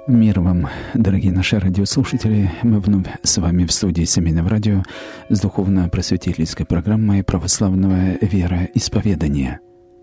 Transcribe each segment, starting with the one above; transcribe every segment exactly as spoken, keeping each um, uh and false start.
Мир вам, дорогие наши радиослушатели. Мы вновь с вами в студии Семейного радио с духовно-просветительской программой «Православного вероисповедания».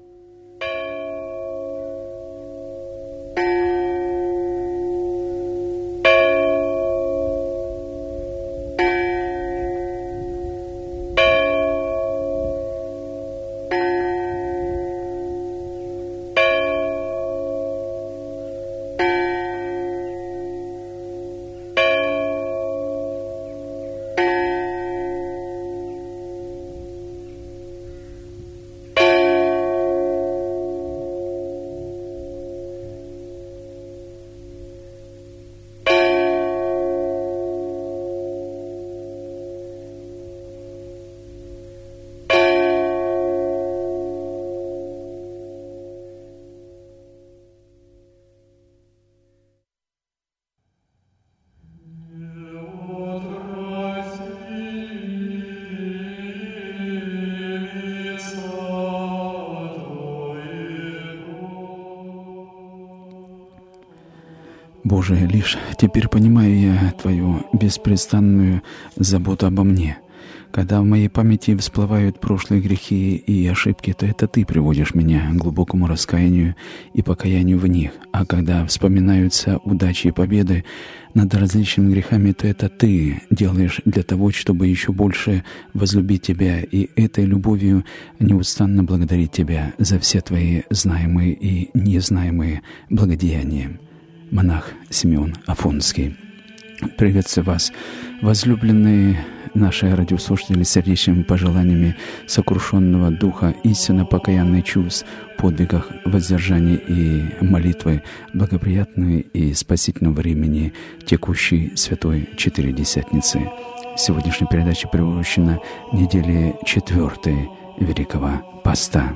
Боже, лишь теперь понимаю я Твою беспрестанную заботу обо мне. Когда в моей памяти всплывают прошлые грехи и ошибки, то это Ты приводишь меня к глубокому раскаянию и покаянию в них. А когда вспоминаются удачи и победы над различными грехами, то это Ты делаешь для того, чтобы еще больше возлюбить Тебя и этой любовью неустанно благодарить Тебя за все Твои знаемые и незнаемые благодеяния. Монах Симеон Афонский. Приветствую вас, возлюбленные наши радиослушатели, сердечными пожеланиями сокрушенного духа, истинно покаянных чувств, подвигах, воздержания и молитвы, благоприятной и спасительного времени текущей Святой Четыредесятницы. Сегодняшняя передача приурочена неделе четвертой Великого Поста.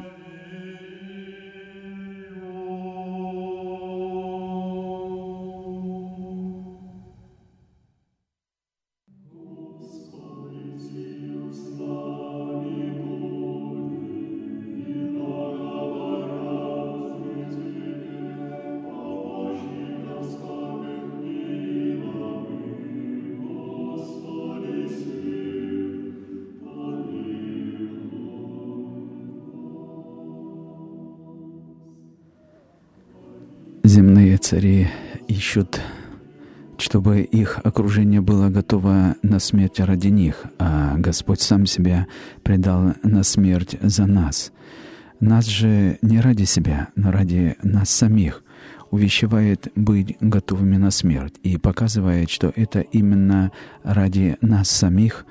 Земные цари ищут, чтобы их окружение было готово на смерть ради них, а Господь сам себя предал на смерть за нас. Нас же не ради себя, но ради нас самих увещевает быть готовыми на смерть и показывает, что это именно ради нас самих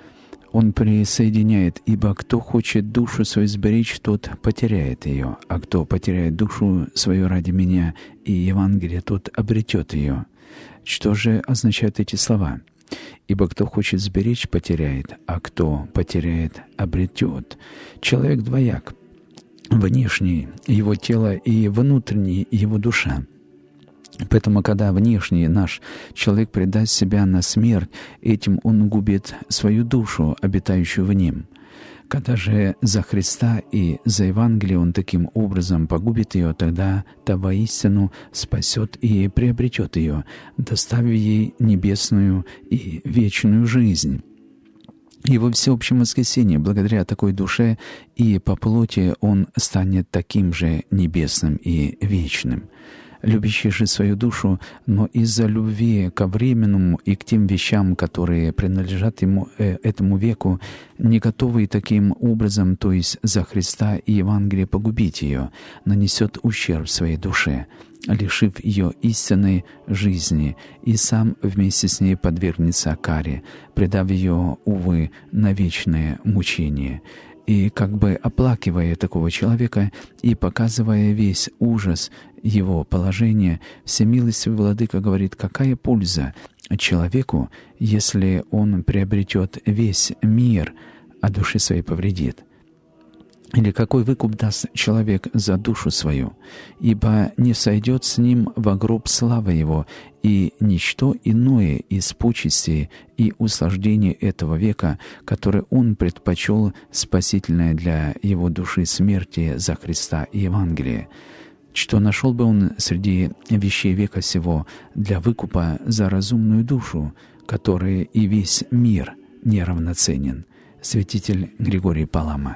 Он присоединяет, ибо кто хочет душу свою сберечь, тот потеряет ее, а кто потеряет душу свою ради меня и Евангелия, тот обретет ее. Что же означают эти слова? Ибо кто хочет сберечь, потеряет, а кто потеряет, обретет. Человек двояк, внешний его тело и внутренний его душа. Поэтому, когда внешний наш человек предаст себя на смерть, этим он губит свою душу, обитающую в нем. Когда же за Христа и за Евангелие он таким образом погубит ее, тогда-то воистину спасет и приобретет ее, доставив ей небесную и вечную жизнь. И во всеобщем воскресении, благодаря такой душе и по плоти, он станет таким же небесным и вечным. Любящий же свою душу, но из-за любви ко временному и к тем вещам, которые принадлежат ему, э, этому веку, не готовый таким образом, то есть за Христа и Евангелие, погубить ее, нанесет ущерб своей душе, лишив ее истинной жизни, и сам вместе с ней подвергнется каре, предав ее, увы, на вечное мучение. И как бы оплакивая такого человека и показывая весь ужас его положения, всемилостивый Владыка говорит, какая польза человеку, если он приобретет весь мир, а душе своей повредит. Или какой выкуп даст человек за душу свою? Ибо не сойдет с ним во гроб слава его, и ничто иное из почестей и услаждений этого века, который он предпочел спасительное для его души смерти за Христа и Евангелие. что нашел бы он среди вещей века сего для выкупа за разумную душу, которой и весь мир неравноценен. Святитель Григорий Палама.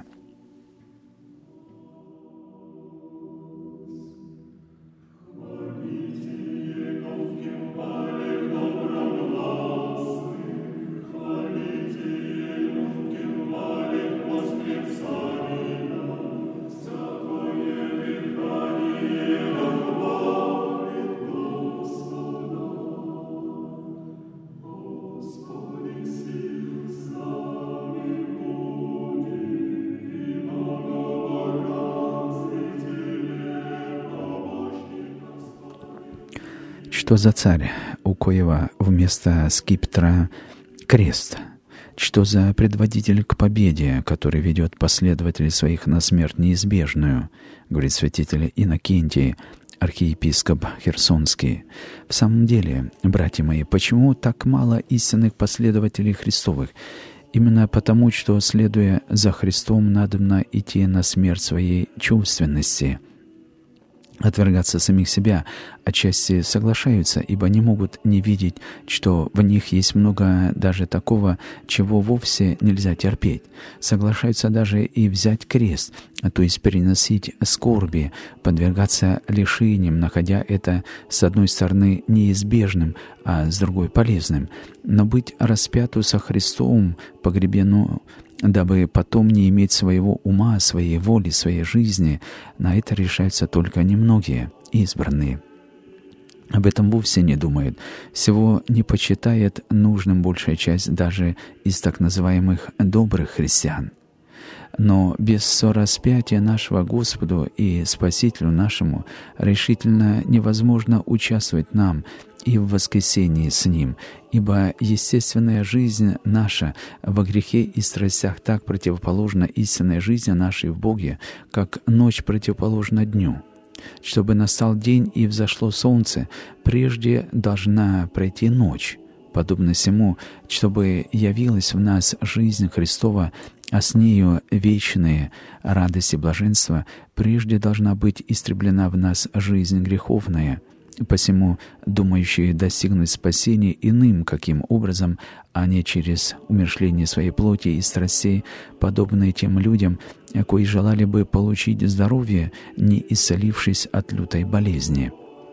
Что за царь, у коего вместо скипетра крест? Что за предводитель к победе, который ведет последователей своих на смерть неизбежную, говорит святитель Иннокентий, архиепископ Херсонский. В самом деле, братья мои, почему так мало истинных последователей Христовых? Именно потому, что, следуя за Христом, надобно идти на смерть своей чувственности, отвергаться самих себя, отчасти соглашаются, ибо не могут не видеть, что в них есть много даже такого, чего вовсе нельзя терпеть. Соглашаются даже и взять крест, то есть переносить скорби, подвергаться лишениям, находя это с одной стороны неизбежным, а с другой полезным. Но быть распяту со Христом, погребену, дабы потом не иметь своего ума, своей воли, своей жизни, на это решаются только немногие, избранные. Об этом вовсе не думают. Всего не почитает нужным большая часть даже из так называемых добрых христиан. Но без сораспятия нашего Господу и Спасителю нашему решительно невозможно участвовать нам и в воскресении с Ним, ибо естественная жизнь наша во грехе и страстях так противоположна истинной жизни нашей в Боге, как ночь противоположна дню. Чтобы настал день и взошло солнце, прежде должна пройти ночь. Подобно сему, чтобы явилась в нас жизнь Христова, а с нею вечные радости и блаженства, прежде должна быть истреблена в нас жизнь греховная. Посему думающие достигнуть спасения иным каким образом, а не через умерщвление своей плоти и страстей, подобные тем людям, кои желали бы получить здоровье, не исцелившись от лютой болезни.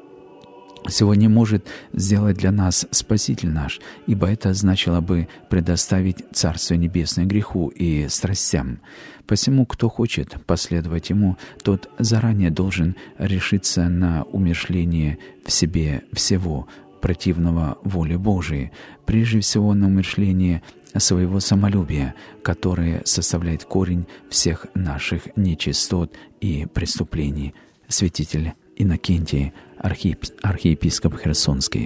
Сего не может сделать для нас Спаситель наш, ибо это значило бы предоставить Царство Небесное греху и страстям. Посему, кто хочет последовать Ему, тот заранее должен решиться на умерщвление в себе всего, противного воле Божией, прежде всего на умерщвление своего самолюбия, которое составляет корень всех наших нечистот и преступлений. Святитель Иннокентий, архиеп... архиепископ Херсонский.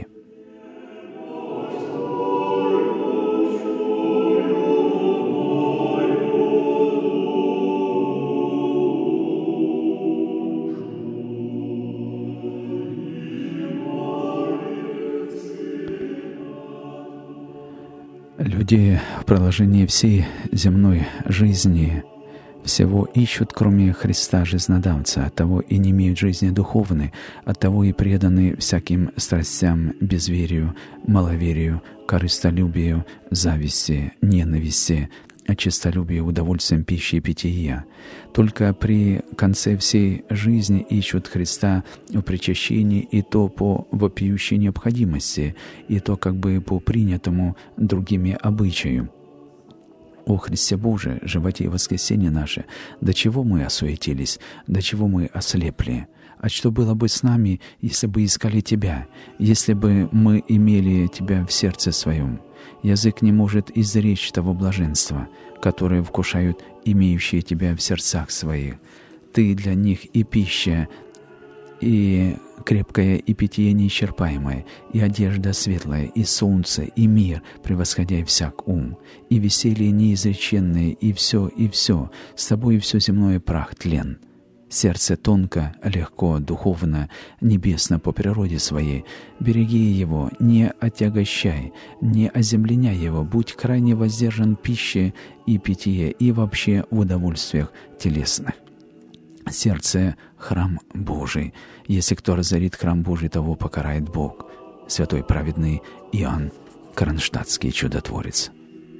Люди в продолжении всей земной жизни всего ищут, кроме Христа жизнодавца, оттого и не имеют жизни духовной, оттого и преданы всяким страстям, безверию, маловерию, корыстолюбию, зависти, ненависти, честолюбию, удовольствием пищи и питья. Только при конце всей жизни ищут Христа в причащении, и то по вопиющей необходимости, и то как бы по принятому другими обычаю. О Христе Боже, животе и воскресенье наше, до чего мы осуетились, до чего мы ослепли? А что было бы с нами, если бы искали Тебя, если бы мы имели Тебя в сердце своем? Язык не может изречь того блаженства, которое вкушают имеющие Тебя в сердцах своих. Ты для них и пища, и крепкое, и питье неисчерпаемое, и одежда светлая, и солнце, и мир, превосходя всяк ум, и веселье неизреченное, и все, и все, с тобой все земное прах тлен. Сердце тонко, легко, духовно, небесно по природе своей. Береги его, не отягощай, не оземленяй его, будь крайне воздержан в пище и питье, и вообще в удовольствиях телесных. Сердце — храм Божий. Если кто разорит храм Божий, того покарает Бог. Святой праведный Иоанн Кронштадтский чудотворец.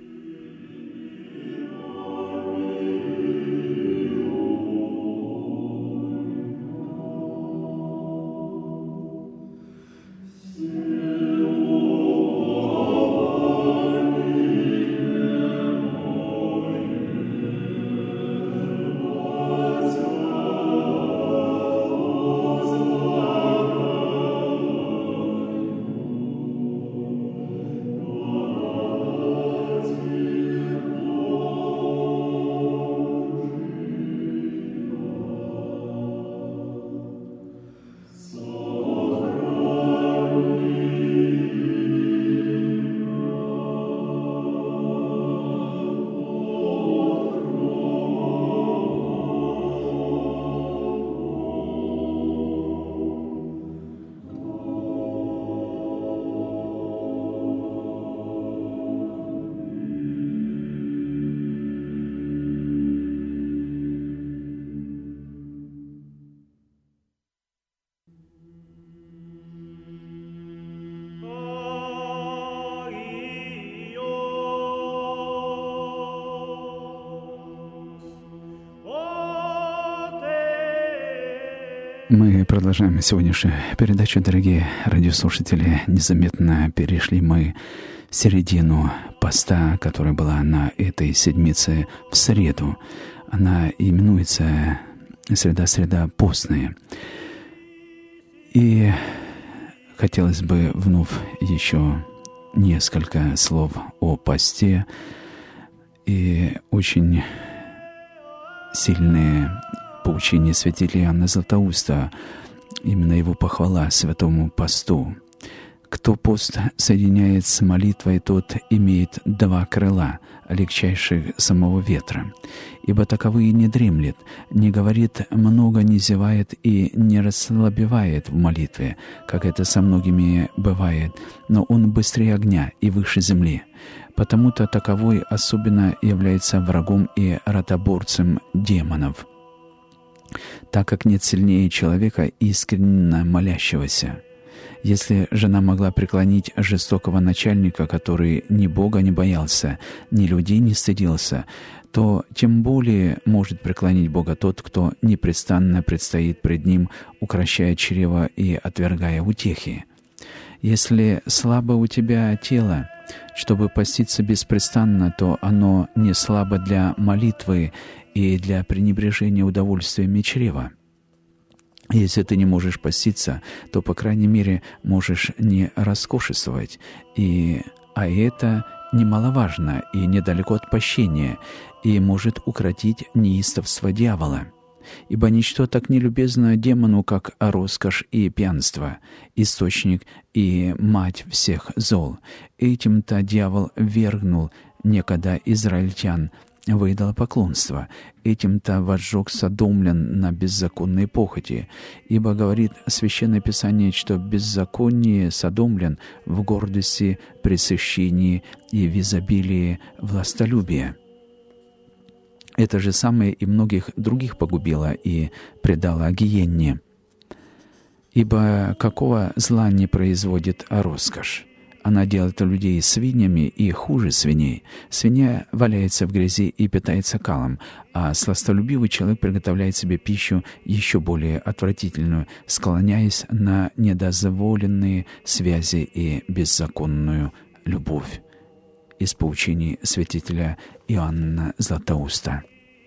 Мы продолжаем сегодняшнюю передачу, дорогие радиослушатели. Незаметно перешли мы середину поста, которая была на этой седмице в среду. Она именуется «Среда-среда постная». И хотелось бы вновь еще несколько слов о посте. И очень сильные поучение святителя Иоанна Златоуста, именно его похвала святому посту. Кто пост соединяет с молитвой, тот имеет два крыла, легчайших самого ветра. Ибо таковые не дремлет, не говорит много, не зевает и не расслабевает в молитве, как это со многими бывает, но он быстрее огня и выше земли. Потому-то таковой особенно является врагом и ротоборцем демонов, так как нет сильнее человека искренне молящегося. Если жена могла преклонить жестокого начальника, который ни Бога не боялся, ни людей не стыдился, то тем более может преклонить Бога тот, кто непрестанно предстоит пред Ним, укрощая чрево и отвергая утехи. Если слабо у тебя тело, чтобы поститься беспрестанно, то оно не слабо для молитвы и для пренебрежения удовольствиями чрева. Если ты не можешь поститься, то, по крайней мере, можешь не роскошествовать, и, а это немаловажно и недалеко от пощения, и может укротить неистовство дьявола. Ибо ничто так нелюбезно демону, как роскошь и пьянство, источник и мать всех зол. Этим-то дьявол ввергнул некогда израильтян в идолопоклонство, этим-то возжег содомлян на беззаконной похоти. Ибо говорит Священное Писание, что беззаконие содомлян в гордости, пресыщении и в изобилии властолюбия. Это же самое и многих других погубило и предало гиенне. Ибо какого зла не производит роскошь? Она делает людей свиньями и хуже свиней. Свинья валяется в грязи и питается калом, а сластолюбивый человек приготовляет себе пищу еще более отвратительную, склоняясь на недозволенные связи и беззаконную любовь. Из поучений святителя Иоанна Златоуста.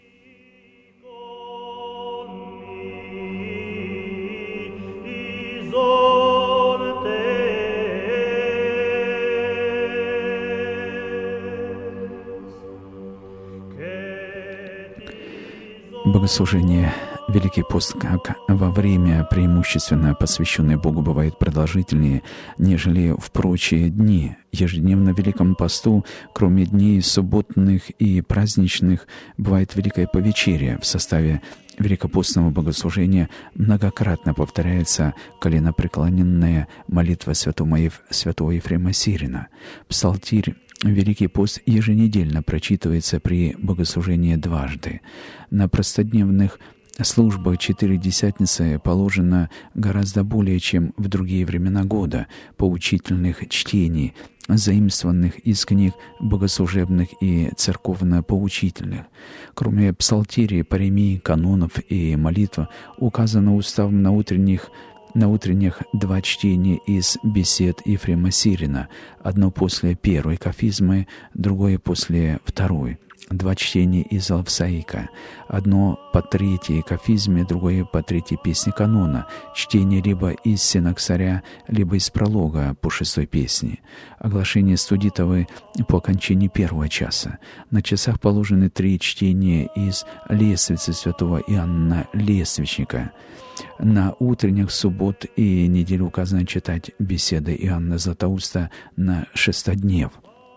Богослужение Великий пост, как во время преимущественно посвященное Богу, бывает продолжительнее, нежели в прочие дни. Ежедневно в Великом посту, кроме дней субботных и праздничных, бывает Великое повечерие. В составе великопостного богослужения многократно повторяется коленопреклоненная молитва святого Ефрема Сирина. Псалтирь Великий пост еженедельно прочитывается при богослужении дважды. На простодневных Служба Четыредесятницы положена гораздо более, чем в другие времена года, поучительных чтений, заимствованных из книг богослужебных и церковно-поучительных. Кроме псалтири, паремий, канонов и молитв, указано уставом на утренних На утренних два чтения из бесед Ефрема Сирина, одно после первой кафизмы, другое после второй. Два чтения из Алфсаика, одно по третьей кафизме, другое по третьей песне канона, чтение либо из Синаксаря, либо из пролога по шестой песне, оглашение студитовы по окончании первого часа. На часах положены три чтения из Лествицы святого Иоанна Лествичника. На утренних суббот и неделю указано читать беседы Иоанна Златоуста на шестоднев.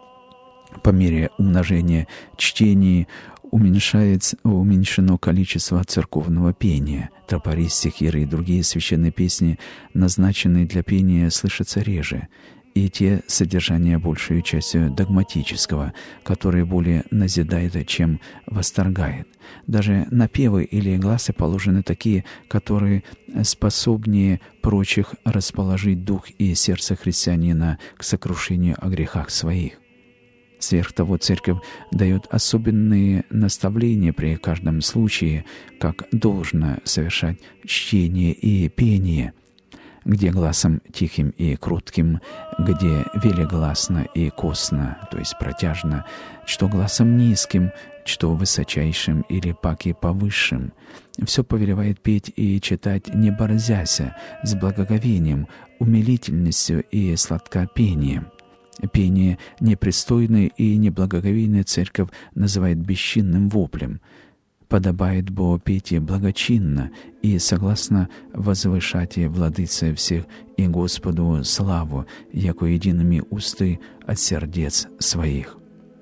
По мере умножения чтений уменьшается, уменьшено количество церковного пения. Тропари, стихиры и другие священные песни, назначенные для пения, слышатся реже, и те содержания большей частью догматического, которое более назидает, чем восторгает. Даже напевы или гласы положены такие, которые способнее прочих расположить дух и сердце христианина к сокрушению о грехах своих. Сверх того, Церковь дает особенные наставления при каждом случае, как должно совершать чтение и пение, где гласом тихим и кротким, где велегласно и костно, то есть протяжно, что гласом низким, что высочайшим или паки повысшим. Все повелевает петь и читать, не борзяся, с благоговением, умилительностью и сладкопением. Пение непристойное и неблагоговейное Церковь называет бесчинным воплем. Подобает бо петь благочинно и согласно возвышать Владыце всех и Господу славу, яко едиными усты от сердец своих.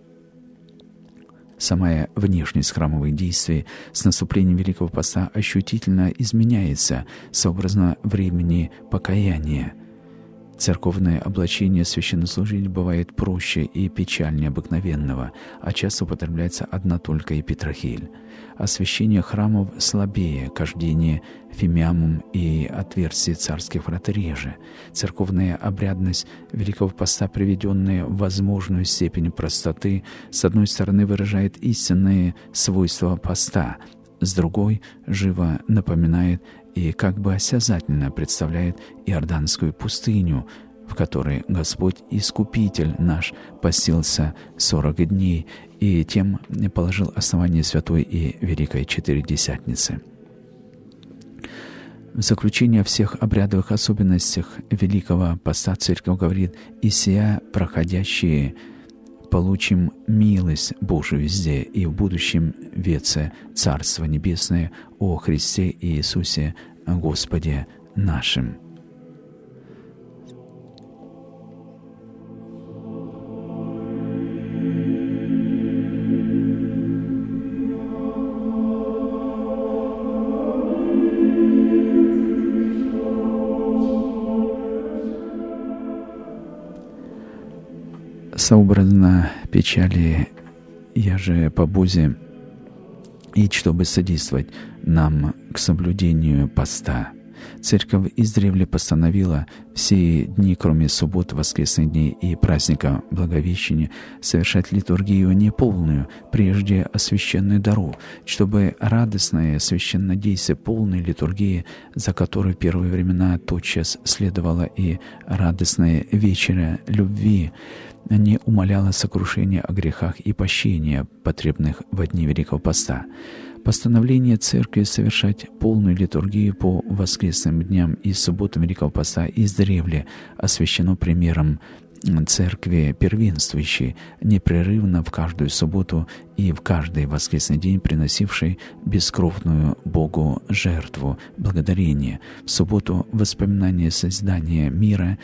Самая внешность храмовых действий с наступлением Великого Поста ощутительно изменяется сообразно времени покаяния. Церковное облачение священнослужителя бывает проще и печальнее обыкновенного, а часто употребляется одна только епитрахиль. Освящение храмов слабее, кождение фимиамум и отверстие царских врат реже. Церковная обрядность Великого Поста, приведенная в возможную степень простоты, с одной стороны выражает истинные свойства поста, с другой живо напоминает и как бы осязательно представляет Иорданскую пустыню, в которой Господь Искупитель наш постился сорок дней и тем положил основание Святой и Великой Четыредесятницы. В заключение о всех обрядовых особенностях Великого Поста Церковь говорит: «И сия проходящие получим милость Божию везде и в будущем веце Царство Небесное о Христе Иисусе Господе нашим». Сообразно печали я же по Бозе, и чтобы содействовать нам к соблюдению поста, Церковь издревле постановила все дни, кроме суббот, воскресных дней и праздника Благовещения, совершать литургию неполную, прежде освященную дару, чтобы радостное священнодействие полной литургии, за которой в первые времена тотчас следовало и радостная вечеря любви, не умаляло сокрушение о грехах и пощения, потребных во дни Великого Поста. Постановление Церкви совершать полную литургию по воскресным дням и субботам Великого Поста издревле освящено примером Церкви первенствующей, непрерывно в каждую субботу и в каждый воскресный день приносившей бескровную Богу жертву благодарения. В субботу воспоминание создания мира,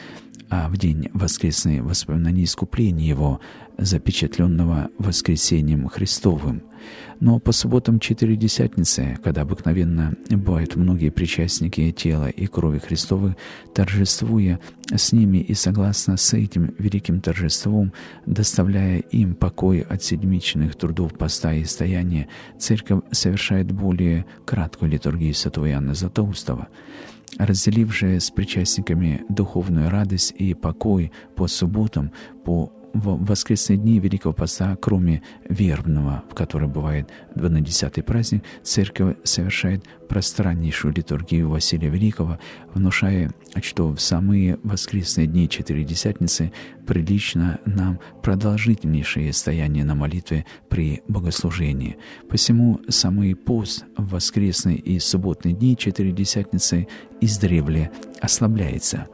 а в день воскресный воспоминание искупления Его, запечатленного воскресением Христовым. Но по субботам Четыредесятницы, когда обыкновенно бывают многие причастники тела и крови Христовых, торжествуя с ними и согласно с этим великим торжеством, доставляя им покой от седмичных трудов поста и стояния, Церковь совершает более краткую литургию святого Иоанна Златоустова. Разделив же с причастниками духовную радость и покой по субботам, по в воскресные дни Великого Поста, кроме вербного, в который бывает двунадесятый праздник, Церковь совершает пространнейшую литургию Василия Великого, внушая, что в самые воскресные дни Четыредесятницы прилично нам продолжительнейшее стояние на молитве при богослужении. Посему самый пост в воскресные и субботные дни Четыредесятницы издревле ослабляется.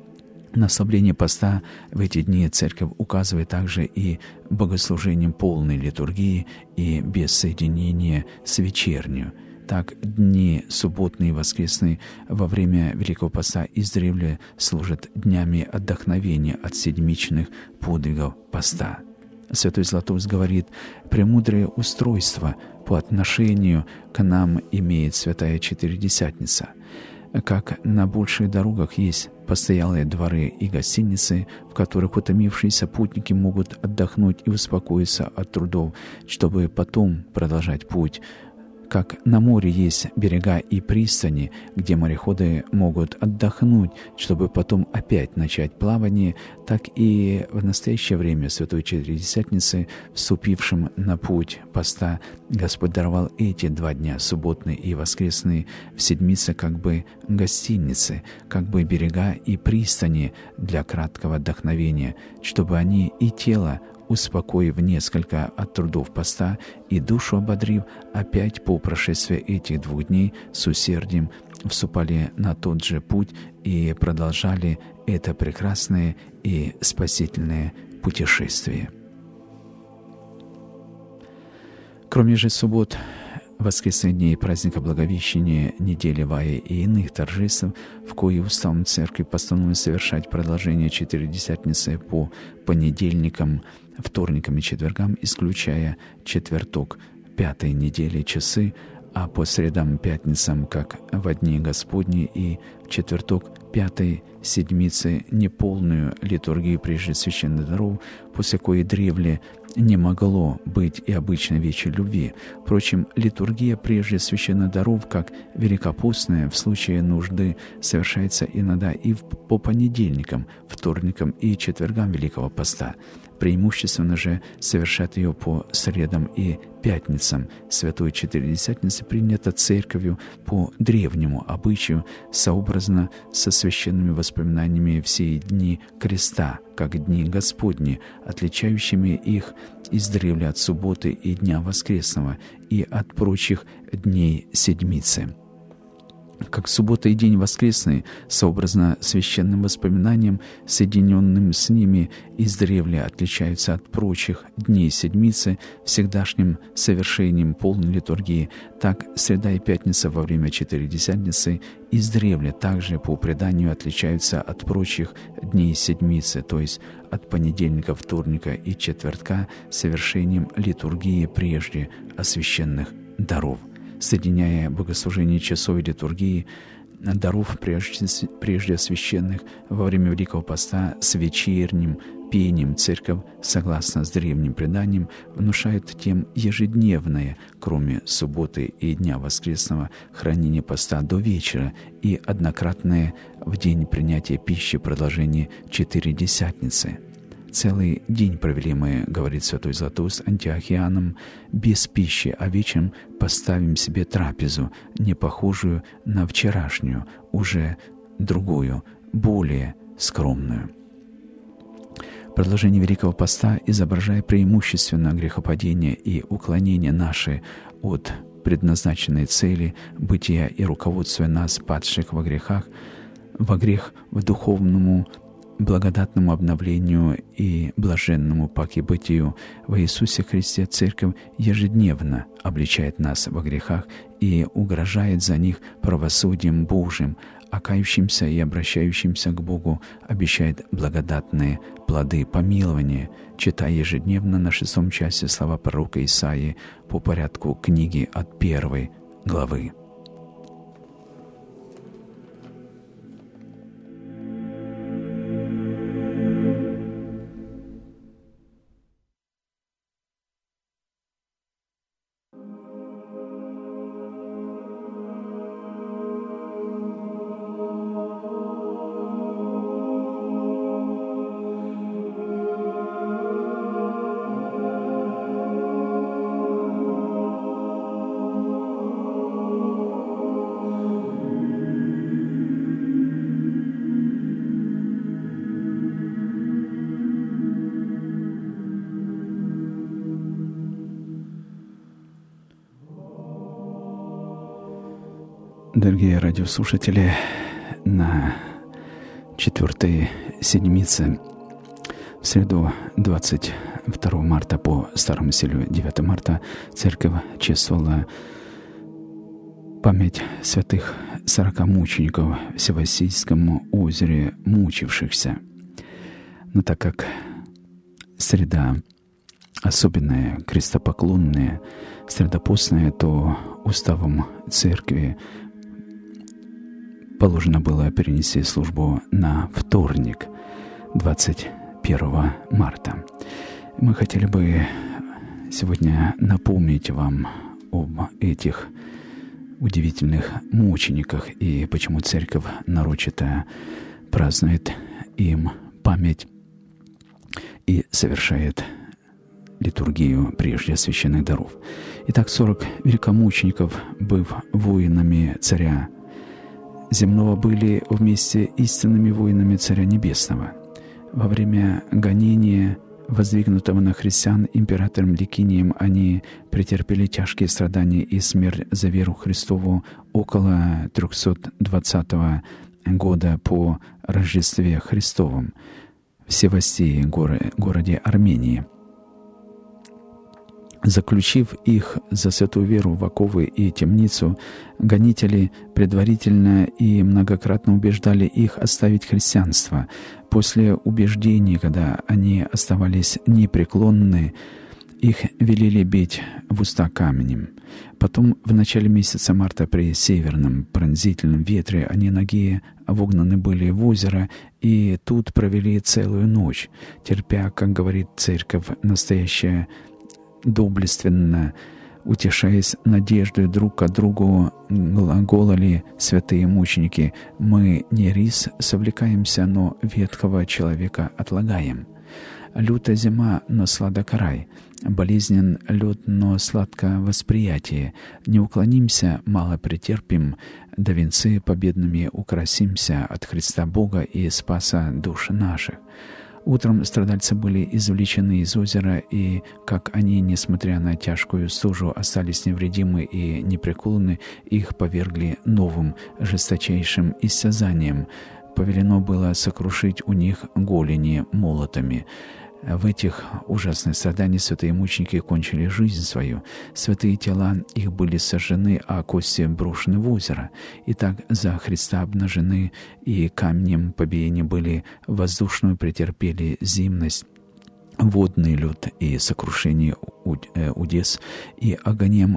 На ослабление поста в эти дни Церковь указывает также и богослужением полной литургии и без соединения с вечернюю. Так, дни субботные и воскресные во время Великого Поста издревле служат днями отдохновения от седмичных подвигов поста. Святой Златоуст говорит: «Премудрое устройство по отношению к нам имеет святая Четыредесятница. Как на больших дорогах есть постоялые дворы и гостиницы, в которых утомившиеся путники могут отдохнуть и успокоиться от трудов, чтобы потом продолжать путь. Как на море есть берега и пристани, где мореходы могут отдохнуть, чтобы потом опять начать плавание, так и в настоящее время Святой Четыредесятницы, вступившим на путь поста, Господь даровал эти два дня, субботные и воскресные, в седмице как бы гостиницы, как бы берега и пристани для краткого отдохновения, чтобы они и тело, успокоив несколько от трудов поста и душу ободрив, опять по прошествии этих двух дней с усердием вступали на тот же путь и продолжали это прекрасное и спасительное путешествие». Кроме же суббот, воскресных дней праздника Благовещения, недели Вая и иных торжеств, в кои уставом Церкви постановлено совершать продолжение Четыредесятницы по понедельникам, вторникам и четвергам, исключая четверток пятой недели часы, а по средам, пятницам, как во дни Господни, и в четверток пятой седмицы неполную литургию прежде священных даров, после коей древле не могло быть и обычной вечер любви. Впрочем, литургия прежде священных даров, как великопостная, в случае нужды совершается иногда и по понедельникам, вторникам и четвергам Великого Поста. Преимущественно же совершать ее по средам и пятницам Святой Четыредесятницы принято Церковью по древнему обычаю, сообразно со священными воспоминаниями в сии дни креста, как дни Господни, отличающими их издревле от субботы и дня воскресного и от прочих дней седмицы. Как суббота и день воскресный, сообразно священным воспоминаниям, соединенным с ними, издревле отличаются от прочих дней седмицы всегдашним совершением полной литургии, так среда и пятница во время Четыредесятницы издревле также по преданию отличаются от прочих дней седмицы, то есть от понедельника, вторника и четвертка совершением литургии прежде освященных даров. Соединяя богослужение часов и литургии даров прежде, прежде священных во время Великого Поста с вечерним пением, Церковь, согласно с древним преданием, внушает тем ежедневное, кроме субботы и дня воскресного, хранение поста до вечера и однократное в день принятия пищи продолжение Четыредесятницы. Целый день провели мы, говорит святой Златоуст, антиохианом, без пищи, а вечером поставим себе трапезу, не похожую на вчерашнюю, уже другую, более скромную. Продолжение Великого Поста, изображая преимущественно грехопадение и уклонение наши от предназначенной цели бытия и руководствуя нас, падших во грехах, во грех в духовному благодатному обновлению и блаженному паки бытию во Иисусе Христе, Церковь ежедневно обличает нас во грехах и угрожает за них правосудием Божьим, а кающимся и обращающимся к Богу обещает благодатные плоды помилования. Читай ежедневно на шестом часе слова пророка Исаии по порядку книги от первой главы. Дорогие радиослушатели, на четвертой седмице, в среду двадцать второго марта по старому стилю девятого марта, Церковь чествовала память святых сорока мучеников в Всевоссийском озере мучившихся. Но так как среда особенная, крестопоклонная, средопостная, то уставом Церкви положено было перенести службу на вторник, двадцать первого марта. Мы хотели бы сегодня напомнить вам об этих удивительных мучениках и почему Церковь нарочито празднует им память и совершает литургию прежде священных даров. Итак, сорок великомучеников, быв воинами царя земного, были вместе истинными воинами Царя Небесного. Во время гонения, воздвигнутого на христиан императором Ликинием, они претерпели тяжкие страдания и смерть за веру Христову около трехсот двадцатого года по Рождестве Христовом в Севастии, городе Армении. Заключив их за святую веру в оковы и темницу, гонители предварительно и многократно убеждали их оставить христианство. После убеждений, когда они оставались непреклонны, их велели бить в уста камнем. Потом, в начале месяца марта, при северном пронзительном ветре, они ноги вогнаны были в озеро и тут провели целую ночь, терпя, как говорит Церковь, настоящее доблественно, утешаясь надеждой друг к другу, глаголали святые мученики: «Мы не рис совлекаемся, но ветхого человека отлагаем. Люта зима, но сладок рай, болезнен лед, но сладко восприятие. Не уклонимся, мало претерпим, до венцы победными украсимся от Христа Бога и Спаса душ наших». Утром страдальцы были извлечены из озера, и, как они, несмотря на тяжкую стужу, остались невредимы и непреклонны, их повергли новым, жесточайшим истязанием. Повелено было сокрушить у них голени молотами. В этих ужасных страданиях святые мученики кончили жизнь свою. Святые тела их были сожжены, а кости брошены в озеро. Итак, за Христа обнажены и камнем побиения были, воздушную претерпели зимность, водный лед и сокрушение удес, и огнем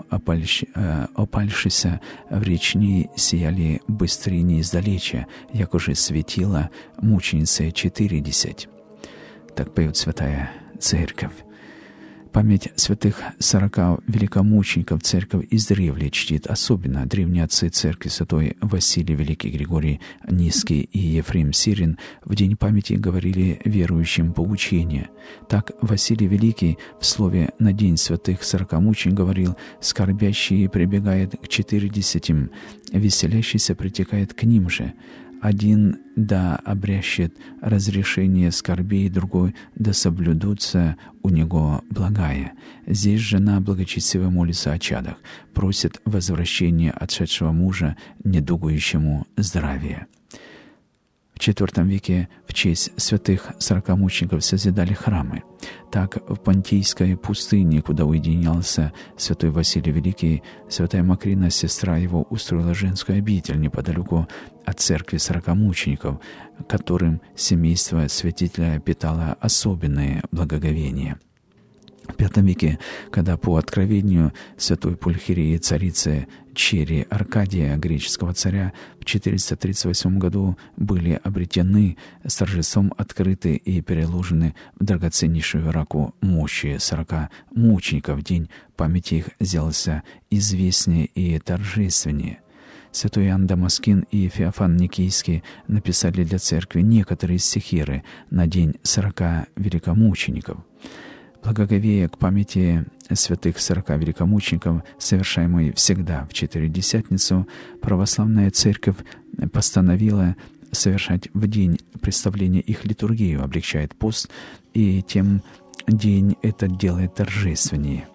опальшися в речни сияли быстрее издалеча, як уже светила мученица четыредесять. Так поет Святая Церковь. Память святых сорока великомучеников Церковь издревле чтит, особенно древние отцы Церкви, святой Василий Великий, Григорий Низкий и Ефрем Сирин, в день памяти говорили верующим поучения. Так Василий Великий в слове «На день святых сорока мучеников» говорил: «Скорбящий прибегает к четыредесятим, веселящийся притекает к ним же. Один да обрящет разрешение скорбей, другой да соблюдутся у него благая. Здесь жена благочестиво молится о чадах, просит возвращения отшедшего мужа, недугующему здравия». В четвёртом веке в честь святых сорокамучеников созидали храмы. Так, в Понтийской пустыне, куда уединялся святой Василий Великий, святая Макрина, сестра его, устроила женскую обитель неподалеку от церкви сорокамучеников, которым семейство святителя питало особенное благоговение. В пятом веке, когда по откровению святой Пульхерии царицы Черри Аркадия, греческого царя, в четыреста тридцать восьмом году были обретены, с торжеством открыты и переложены в драгоценнейшую раку мощи сорока мучеников, день памяти их сделался известнее и торжественнее. Святой Иоанн Дамаскин и Феофан Никейский написали для церкви некоторые стихиры на день сорока великомучеников. Благоговея к памяти святых сорока великомучеников, совершаемой всегда в Четыредесятницу, православная церковь постановила совершать в день представления их литургию, облегчает пост, и тем день этот делает торжественнее.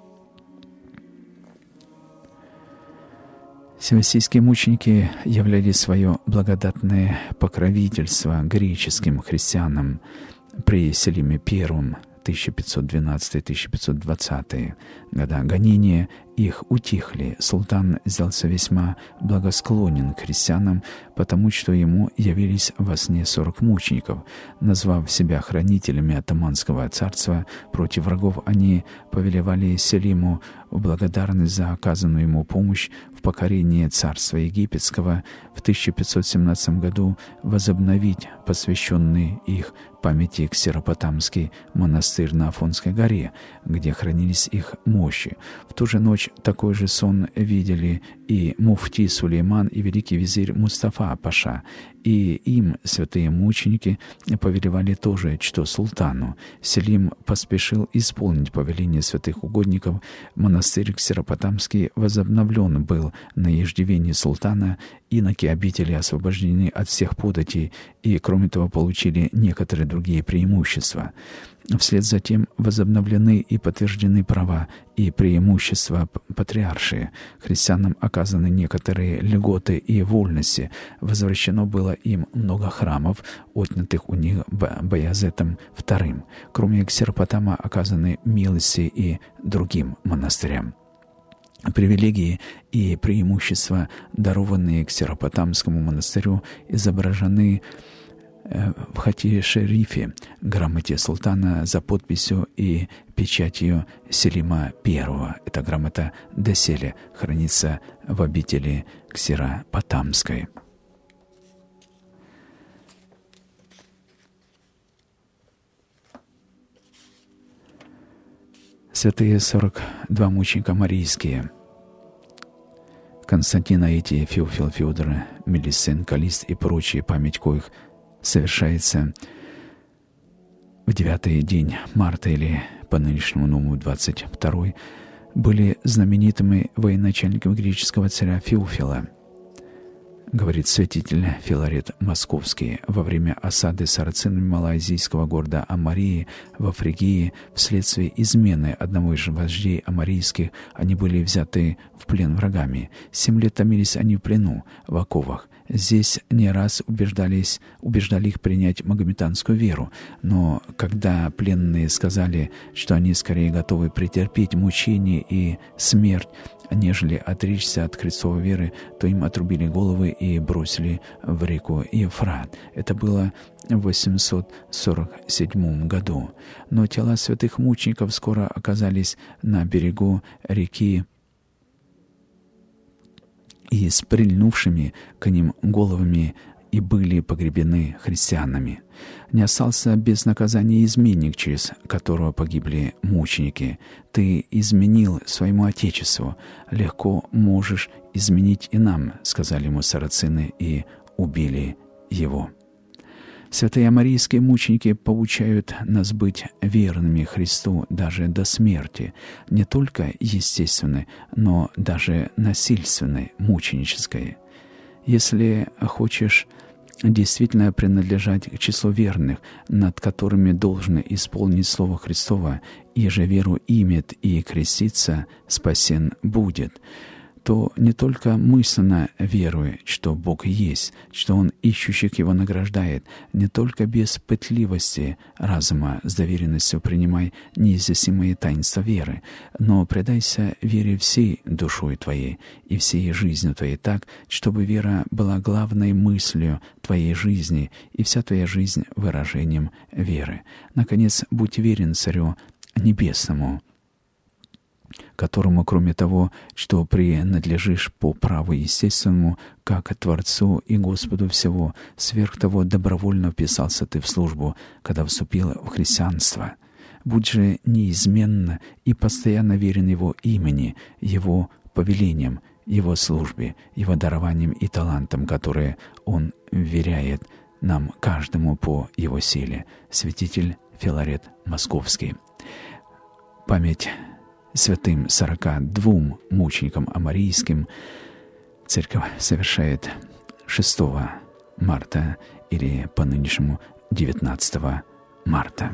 Севастийские мученики являли свое благодатное покровительство греческим христианам при Селиме Первом, тысяча пятьсот двенадцатый — тысяча пятьсот двадцатый года. Гонения их утихли. Султан сделался весьма благосклонен к христианам, потому что ему явились во сне сорок мучеников. Назвав себя хранителями Оттоманского царства, против врагов они повелевали Селиму в благодарность за оказанную ему помощь в покорении царства египетского в тысяча пятьсот семнадцатом году возобновить посвященный их памяти Ксеропотамский монастырь на Афонской горе, где хранились их мощи. В ту же ночь такой же сон видели и муфти Сулейман, и великий визирь Мустафа Паша, и им святые мученики повелевали тоже, что султану. Селим поспешил исполнить повеление святых угодников. Монастырь Ксеропотамский возобновлен был на иждивении султана, иноки обители освобождены от всех податей и, кроме того, получили некоторые другие преимущества. Вслед за тем возобновлены и подтверждены права и преимущества патриаршие. Христианам оказаны некоторые льготы и вольности. Возвращено было им много храмов, отнятых у них Баязетом вторым. Кроме Ксеропотама оказаны милости и другим монастырям. Привилегии и преимущества, дарованные Ксеропотамскому монастырю, изображены в хати-шерифе, грамоте султана за подписью и печатью Селима Первого. Эта грамота доселе хранится в обители Ксеропотамской. Святые сорок два мученика марийские: Константин, Аитий, Феофил, Феодор, Мелисен, Калист и прочие, память коих совершается в девятый день марта или по нынешнему новому двадцать второй, были знаменитыми военачальниками греческого царя Феофила. Говорит святитель Филарет Московский: во время осады сарацинами малоазийского города Амарии во Фригии вследствие измены одного из вождей амарийских они были взяты в плен врагами. Семь лет томились они в плену, в оковах. Здесь не раз убеждались, убеждали их принять магометанскую веру, но когда пленные сказали, что они скорее готовы претерпеть мучения и смерть, нежели отречься от Христовой веры, то им отрубили головы и бросили в реку Евфрат. Это было в восемьсот сорок седьмом году. Но тела святых мучеников скоро оказались на берегу реки, и с прильнувшими к ним головами и были погребены христианами. Не остался без наказания изменник, через которого погибли мученики. Ты изменил своему Отечеству, легко можешь изменить и нам, сказали ему сарацины, и убили его. Святые амарийские мученики поучают нас быть верными Христу даже до смерти, не только естественной, но даже насильственной, мученической. Если хочешь действительно принадлежать к числу верных, над которыми должно исполнить Слово Христово, и же веру имет и креститься, спасен будет, то не только мысленно веруя, что Бог есть, что Он ищущих Его награждает, не только без пытливости разума с доверенностью принимай неизъяснимые таинства веры, но предайся вере всей душой твоей и всей жизнью твоей так, чтобы вера была главной мыслью твоей жизни и вся твоя жизнь выражением веры. Наконец, будь верен Царю Небесному, которому, кроме того, что принадлежишь по праву естественному, как Творцу и Господу всего, сверх того добровольно вписался ты в службу, когда вступил в христианство. Будь же неизменно и постоянно верен Его имени, Его повелениям, Его службе, Его дарованиям и талантам, которые Он вверяет нам каждому по Его силе. Святитель Филарет Московский. Память святым сорока двум мученикам амарийским церковь совершает шестого марта или по нынешнему девятнадцатого марта.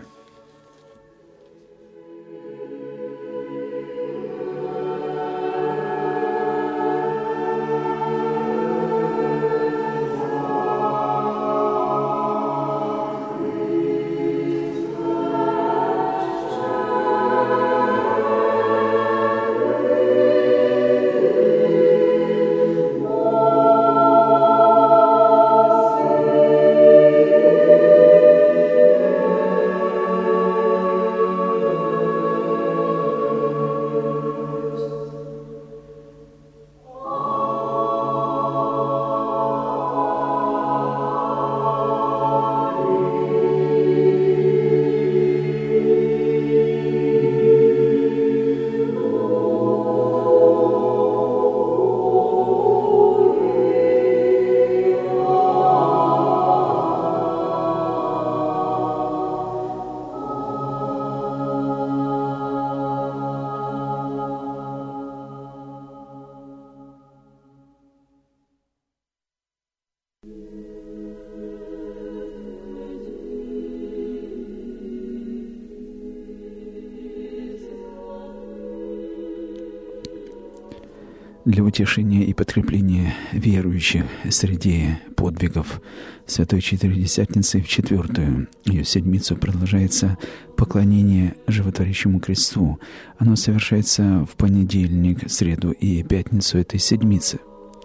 Для утешения и подкрепления верующих среди подвигов Святой Четыредесятницы в четвертую ее седмицу продолжается поклонение Животворящему Кресту. Оно совершается в понедельник, среду и пятницу этой седмицы.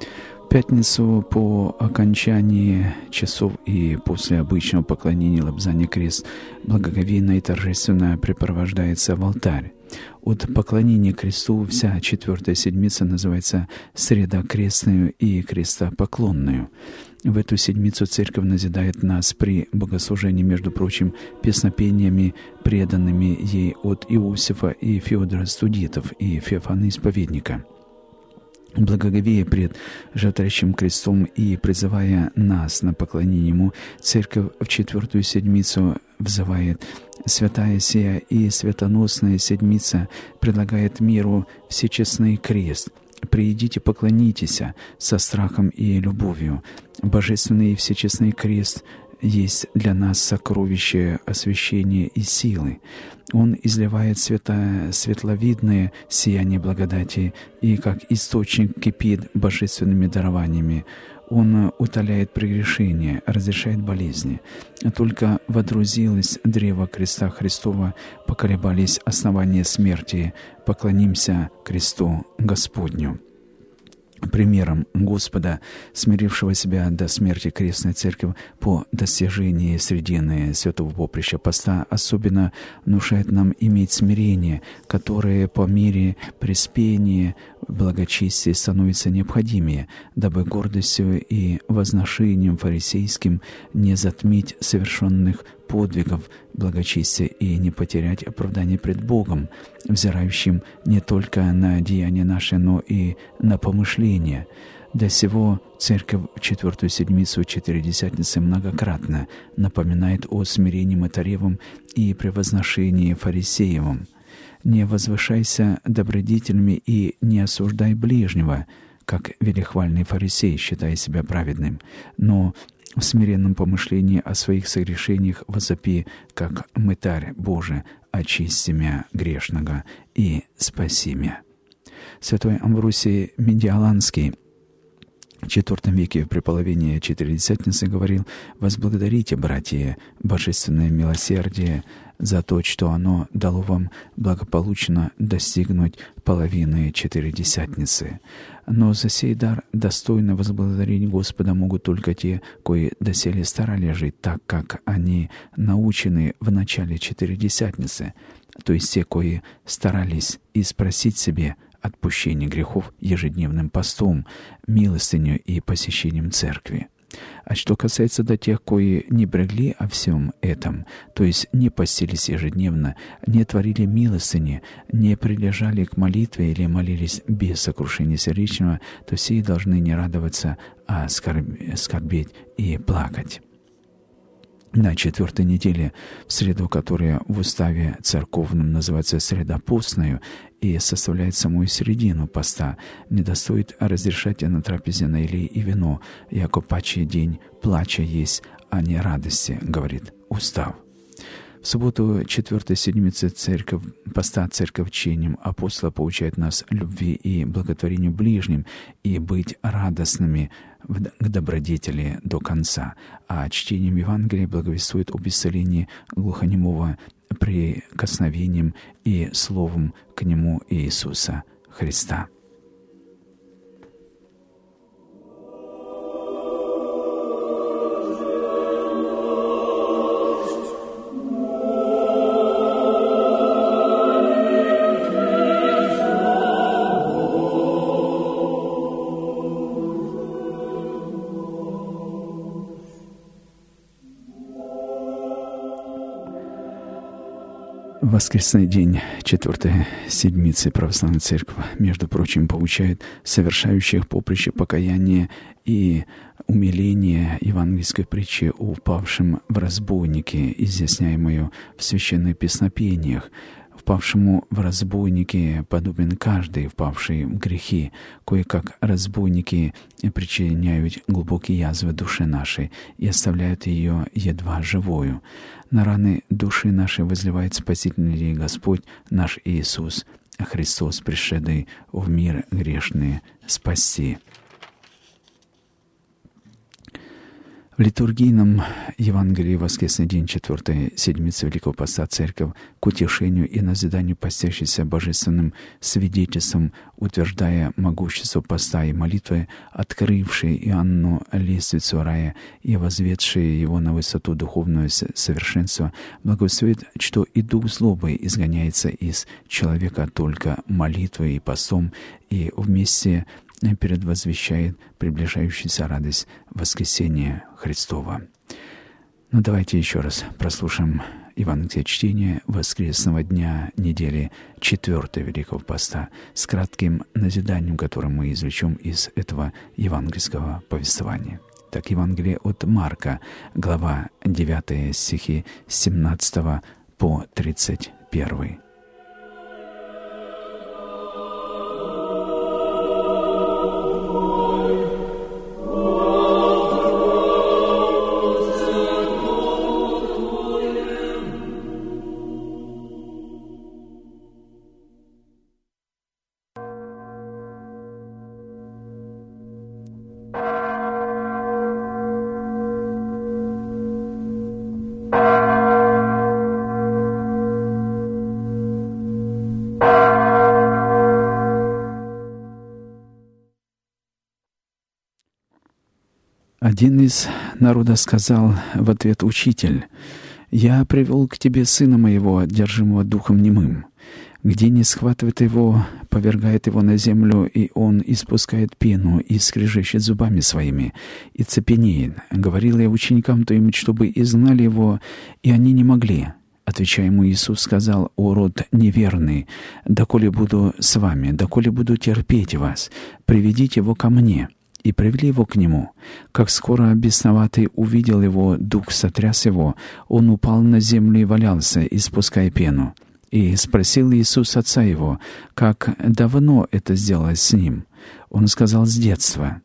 В пятницу по окончании часов и после обычного поклонения лобзания крест благоговейно и торжественно препровождается в алтарь. От поклонения кресту вся четвертая седмица называется «Среда крестную» и «Крестопоклонную». В эту седмицу Церковь назидает нас при богослужении, между прочим, песнопениями, преданными ей от Иосифа и Феодора Студитов и Феофана Исповедника. Благоговея пред Животворящим Крестом и призывая нас на поклонение Ему, Церковь в четвертую седмицу взывает: «Святая сия и святоносная седмица предлагает миру всечестный крест. Приидите, поклонитесь со страхом и любовью. Божественный и всечестный крест есть для нас сокровище освящения и силы. Он изливает света, светловидное сияние благодати и, как источник, кипит божественными дарованиями. Он утоляет прегрешения, разрешает болезни. Только водрузилось древо креста Христова, поколебались основания смерти. Поклонимся кресту Господню». Примером Господа, смирившего себя до смерти крестной Церковь по достижении средины Святого Поприща Поста, особенно внушает нам иметь смирение, которое по мере преспения благочестия становится необходимее, дабы гордостью и возношением фарисейским не затмить совершенных подвигов благочестия и не потерять оправдание пред Богом, взирающим не только на деяния наши, но и на помышления. Для сего Церковь в четвертую седмицу Четыредесятницы многократно напоминает о смирении Мытаревом и превозношении Фарисеевом. «Не возвышайся добродетелями и не осуждай ближнего, как велихвальный фарисей, считая себя праведным, но в смиренном помышлении о своих согрешениях возопи, как мытарь Божий, очисти мя грешного и спаси мя». Святой Амвросий Медиаланский в четвёртом веке при половине Четыредесятницы говорил: «Возблагодарите, братья, божественное милосердие за то, что оно дало вам благополучно достигнуть половины Четыредесятницы. Но за сей дар достойно возблагодарить Господа могут только те, кои доселе старались жить так, как они научены в начале Четыредесятницы, то есть те, кои старались и спросить себе отпущение грехов ежедневным постом, милостынью и посещением церкви. А что касается до тех, кои не брегли о всем этом, то есть не постились ежедневно, не творили милостыни, не прилежали к молитве или молились без сокрушения сердечного, то сии должны не радоваться, а скорбеть и плакать». На четвертой неделе, в среду, которая в уставе церковном называется «среда постную» и составляет самую середину поста, не достоит разрешать на трапезе на елей и вино, яко паче день плача есть, а не радости, говорит устав. В субботу четвертой седмицы церковь, поста церковь чением апостола поучает нас любви и благотворению ближним и быть радостными к добродетели до конца, а чтением Евангелия благовествует об исцелении глухонемого прикосновением и словом к нему Иисуса Христа. Воскресный день четвертой седмицы Православной Церкви, между прочим, поучает совершающих поприще покаяния и умиления евангельской притчи о упавшем в разбойнике, изъясняемую в священных песнопениях. Впавшему в разбойники подобен каждый, впавший в грехи, кое-как разбойники причиняют глубокие язвы душе нашей и оставляют ее едва живою. На раны души нашей возливает Спасительный Господь наш Иисус Христос, пришедший в мир грешный спасти. В литургийном Евангелии воскресный день четвертой седмицы Великого Поста Церковь к утешению и назиданию постящейся божественным свидетельством, утверждая могущество поста и молитвы, открывшие Иоанну лестницу рая и возведшие его на высоту духовного совершенства, благословит, что и дух злобы изгоняется из человека только молитвой и постом, и вместе предвозвещает приближающуюся радость воскресения Христова. Но давайте еще раз прослушаем Евангелие чтения воскресного дня недели четвертой Великого Поста с кратким назиданием, которое мы извлечем из этого евангельского повествования. Так, Евангелие от Марка, глава девятая, стихи с семнадцатого по тридцать первый. Один из народа сказал в ответ: «Учитель, я привел к тебе сына моего, одержимого духом немым. Где не схватывает его, повергает его на землю, и он испускает пену и скрежещет зубами своими, и цепенеет. Говорил я ученикам твоим, чтобы изгнали его, и они не могли». Отвечая ему, Иисус сказал: «О род неверный, доколе буду с вами, доколе буду терпеть вас, приведите его ко мне». И привели его к нему. Как скоро бесноватый увидел его, дух сотряс его, он упал на землю и валялся, испуская пену. И спросил Иисус отца его, как давно это сделалось с ним. Он сказал: «С детства».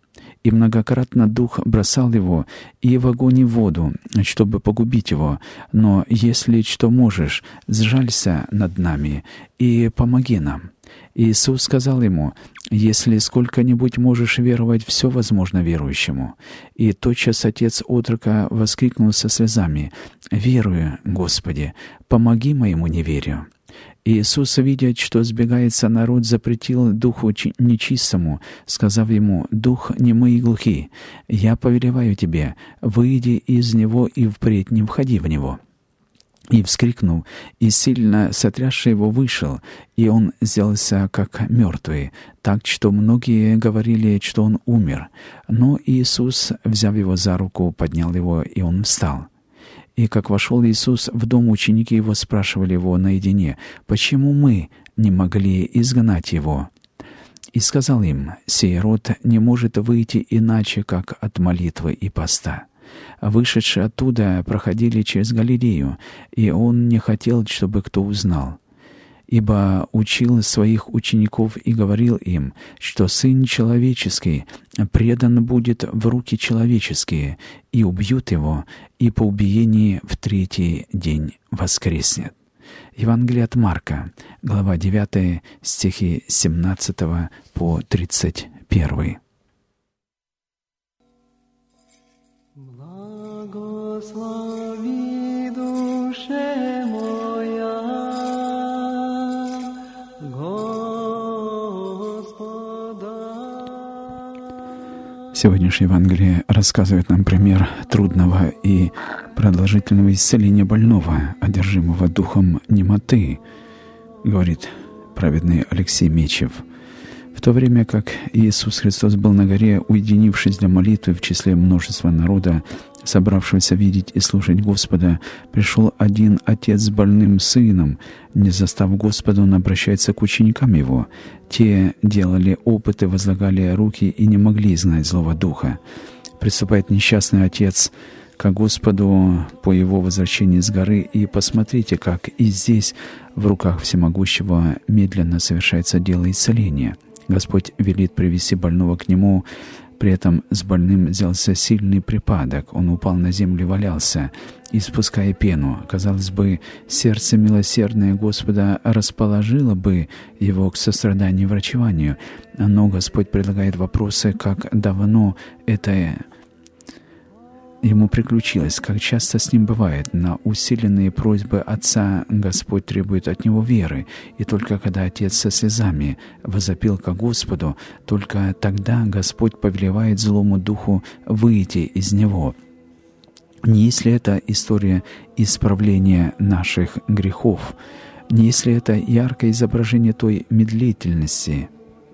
и многократно дух бросал его и в огонь и в воду, чтобы погубить его. Но если что можешь, сжалься над нами и помоги нам». Иисус сказал ему: «Если сколько-нибудь можешь веровать, все возможно верующему». И тотчас отец отрока воскликнул со слезами: «Верую, Господи, помоги моему неверию». Иисус, видя, что сбегается народ, запретил духу нечистому, сказав ему: «Дух немый и глухий, я повелеваю тебе, выйди из него и впредь не входи в него». И, вскрикнув, и сильно сотрясший его, вышел, и он сделался как мертвый, так что многие говорили, что он умер. Но Иисус, взяв его за руку, поднял его, и он встал. И как вошел Иисус в дом, ученики его спрашивали его наедине: «Почему мы не могли изгнать его?» И сказал им: «Сей род не может выйти иначе, как от молитвы и поста». Вышедшие оттуда проходили через Галилею, и он не хотел, чтобы кто узнал. Ибо учил своих учеников и говорил им, что Сын Человеческий предан будет в руки человеческие, и убьют его, и по убиении в третий день воскреснет. Евангелие от Марка, глава девятая, стихи с семнадцатого по тридцать первый. Благослови, душе моя, Господа. Сегодняшнее Евангелие рассказывает нам пример трудного и продолжительного исцеления больного, одержимого духом немоты, говорит праведный Алексей Мечев. В то время как Иисус Христос был на горе, уединившись для молитвы в числе множества народа, собравшегося видеть и слушать Господа, пришел один отец с больным сыном. Не застав Господа, он обращается к ученикам его. Те делали опыты, возлагали руки и не могли изгнать злого духа. Приступает несчастный отец к Господу по его возвращении с горы, и посмотрите, как и здесь в руках Всемогущего медленно совершается дело исцеления. Господь велит привести больного к Нему. При этом с больным сделался сильный припадок. Он упал на землю и валялся, испуская пену. Казалось бы, сердце милосердное Господа расположило бы его к состраданию и врачеванию. Но Господь предлагает вопросы, как давно это ему приключилось, как часто с ним бывает. На усиленные просьбы отца Господь требует от него веры, и только когда отец со слезами возопил ко Господу, только тогда Господь повелевает злому духу выйти из него. Не если это история исправления наших грехов, не если это яркое изображение той медлительности,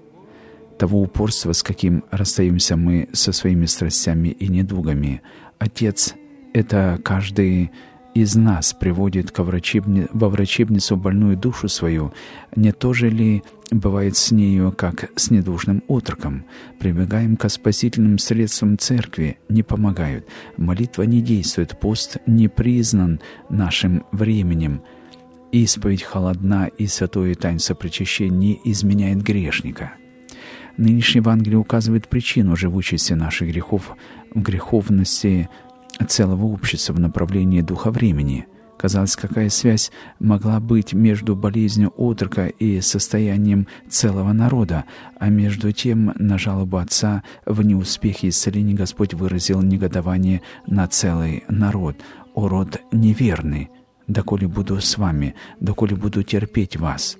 того упорства, с каким расстаемся мы со своими страстями и недугами. Отец — это каждый из нас приводит ко врачебни... во врачебницу больную душу свою. Не то же ли бывает с нею, как с недужным отроком? Прибегаем ко спасительным средствам церкви, не помогают. Молитва не действует, пост не признан нашим временем. Исповедь холодна, и святое таинство причащения не изменяет грешника. Нынешнее Евангелие указывает причину живучести наших грехов в греховности целого общества в направлении духа времени. Казалось, какая связь могла быть между болезнью отрока и состоянием целого народа, а между тем на жалобу отца в неуспехе исцеления Господь выразил негодование на целый народ. «О род неверный, доколе буду с вами, доколе буду терпеть вас».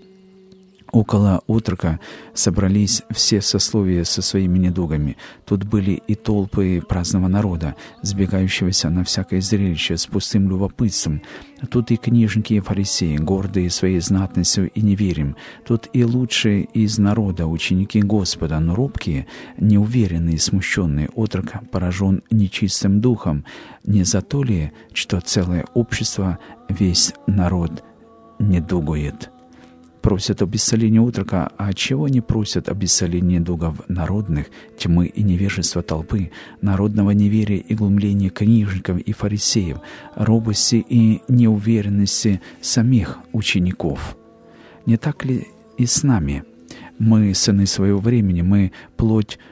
Около отрока собрались все сословия со своими недугами. Тут были и толпы праздного народа, сбегающегося на всякое зрелище с пустым любопытством. Тут и книжники, и фарисеи, гордые своей знатностью и неверием. Тут и лучшие из народа, ученики Господа, но робкие, неуверенные и смущенные. Отрок поражен нечистым духом. Не за то ли, что целое общество, весь народ недугует? Просят об исцелении отрока, а чего не просят об исцелении недугов народных, тьмы и невежества толпы, народного неверия и глумления книжников и фарисеев, робости и неуверенности самих учеников? Не так ли и с нами? Мы сыны своего времени, мы плоть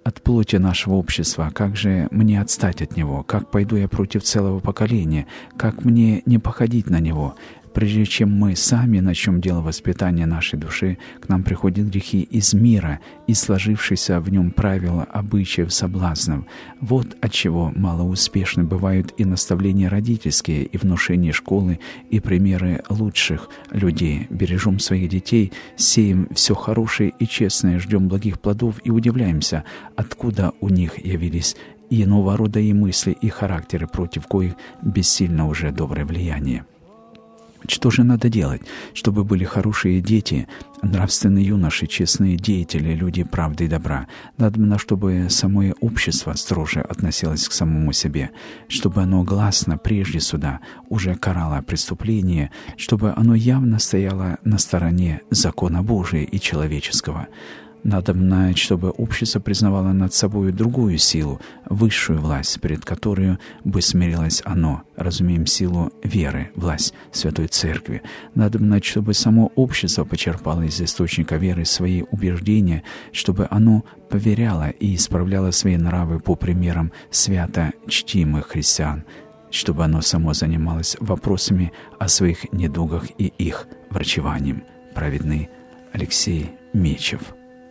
от плоти нашего общества? Как же мне отстать от него? Как пойду я против целого поколения? Как мне не походить на него? Прежде чем мы сами начнем дело воспитания нашей души, к нам приходят грехи из мира и сложившиеся в нем правила, обычаев, соблазнов. Вот отчего малоуспешны бывают и наставления родительские, и внушения школы, и примеры лучших людей. Бережем своих детей, сеем все хорошее и честное, ждем благих плодов и удивляемся, откуда у них явились иного рода и мысли, и характеры, против коих бессильно уже доброе влияние. Что же надо делать, чтобы были хорошие дети, нравственные юноши, честные деятели, люди правды и добра? Надо, чтобы самое общество строже относилось к самому себе, чтобы оно гласно прежде суда уже карало преступление, чтобы оно явно стояло на стороне закона Божия и человеческого. Надо, чтобы общество признавало над собой другую силу, высшую власть, перед которой бы смирилось оно. Разумеем силу веры, власть Святой Церкви. Надо, чтобы само общество почерпало из источника веры свои убеждения, чтобы оно поверяло и исправляло свои нравы по примерам свято чтимых христиан, чтобы оно само занималось вопросами о своих недугах и их врачеванием. Праведный Алексей Мечев.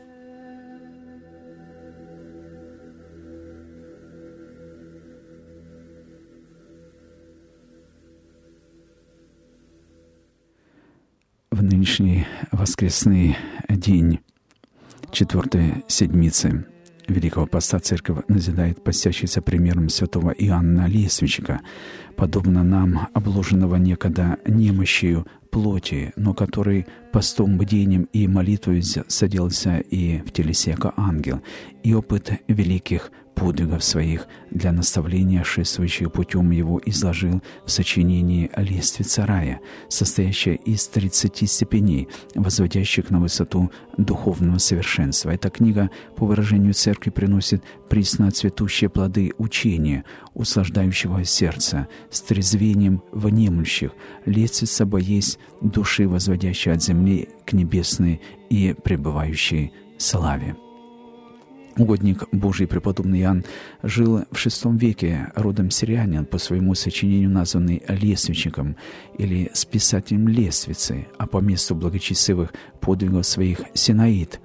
В нынешний воскресный день четвертой седмицы Великого Поста Церковь назидает постящийся примером святого Иоанна Лествичника, подобно нам, обложенного некогда немощью плоти, но который постом, бдением и молитвой садился и в телесе яко ангел, и опыт великих подвигов своих для наставления шествующих путем его изложил в сочинении «Лествица рая», состоящее из тридцати степеней, возводящих на высоту духовного совершенства. Эта книга, по выражению Церкви, приносит присно цветущие плоды учения, услаждающего сердца, с трезвением внемлющих. Лествица есть души, возводящей от земли к небесной и пребывающей славе. Угодник Божий преподобный Иоанн жил в шестом веке, родом сириянин, по своему сочинению названный Лествичником или списателем Лествицы, а по месту благочестивых подвигов своих Синаид.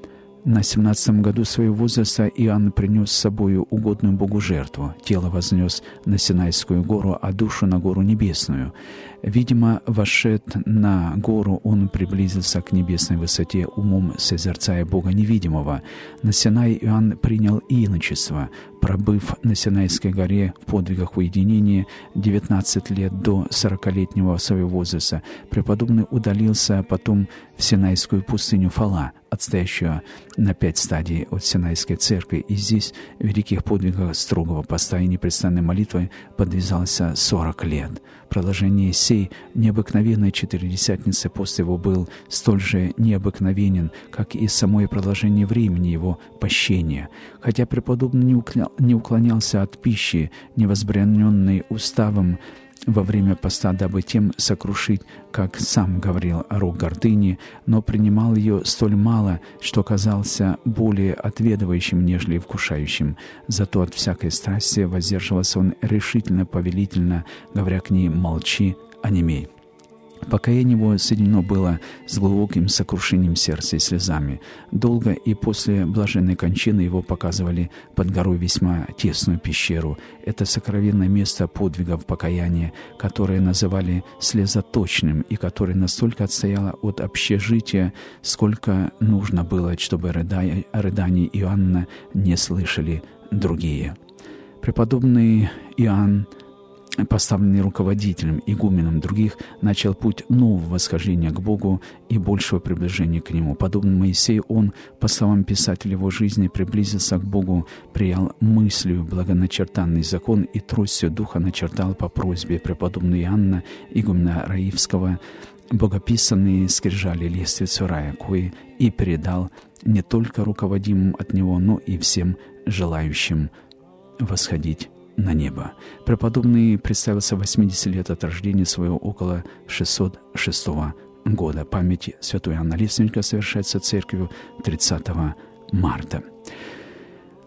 На семнадцатом году своего возраста Иоанн принес с собою угодную Богу жертву. Тело вознес на Синайскую гору, а душу на гору небесную. Видимо, вошед на гору, он приблизился к небесной высоте, умом созерцая Бога невидимого. На Синай Иоанн принял иночество. Пробыв на Синайской горе в подвигах уединения девятнадцать лет до сорокалетнего своего возраста, преподобный удалился потом в Синайскую пустыню Фала, отстоящую на пять стадий от Синайской церкви, и здесь в великих подвигах строгого поста и непрестанной молитвы подвязался сорок лет. Продолжение сей необыкновенной четыредесятницы пост его был столь же необыкновенен, как и самое продолжение времени его пощения. Хотя преподобный не, укля... не уклонялся от пищи, невозбраненной уставом во время поста, дабы тем сокрушить, как сам говорил, рог гордыни, но принимал ее столь мало, что казался более отведывающим, нежели вкушающим. Зато от всякой страсти воздерживался он решительно, повелительно, говоря к ней «молчи, онемей». Покаяние его соединено было с глубоким сокрушением сердца и слезами. Долго и после блаженной кончины его показывали под горой весьма тесную пещеру. Это сокровенное место подвигов покаяния, которое называли слезоточным и которое настолько отстояло от общежития, сколько нужно было, чтобы рыдания, рыданий Иоанна не слышали другие. Преподобный Иоанн, поставленный руководителем, игуменом других, начал путь нового восхождения к Богу и большего приближения к Нему. Подобно Моисею, он, по словам писателя его жизни, приблизился к Богу, приял мыслью благоначертанный закон и тростью Духа начертал по просьбе преподобного Иоанна, игумена Раивского, богописанные скрижали лествицу рая, кое и передал не только руководимым от него, но и всем желающим восходить на небо. Преподобный представился восемьдесят лет от рождения своего около шестьсот шестого года. Память святого Иоанна Лествичника совершается церковью тридцатого марта.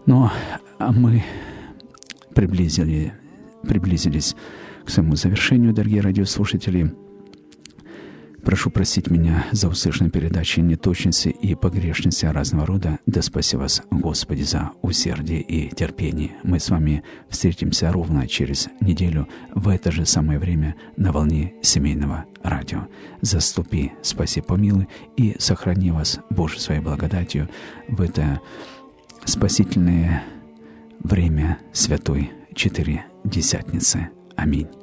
Ну, а мы приблизили, приблизились к самому завершению, дорогие радиослушатели. Прошу простить меня за услышанные передачи неточности и погрешности разного рода. Да спаси вас, Господи, за усердие и терпение. Мы с вами встретимся ровно через неделю в это же самое время на волне семейного радио. Заступи, спаси, помилуй и сохрани вас, Боже, своей благодатью в это спасительное время Святой Четыредесятницы. Аминь.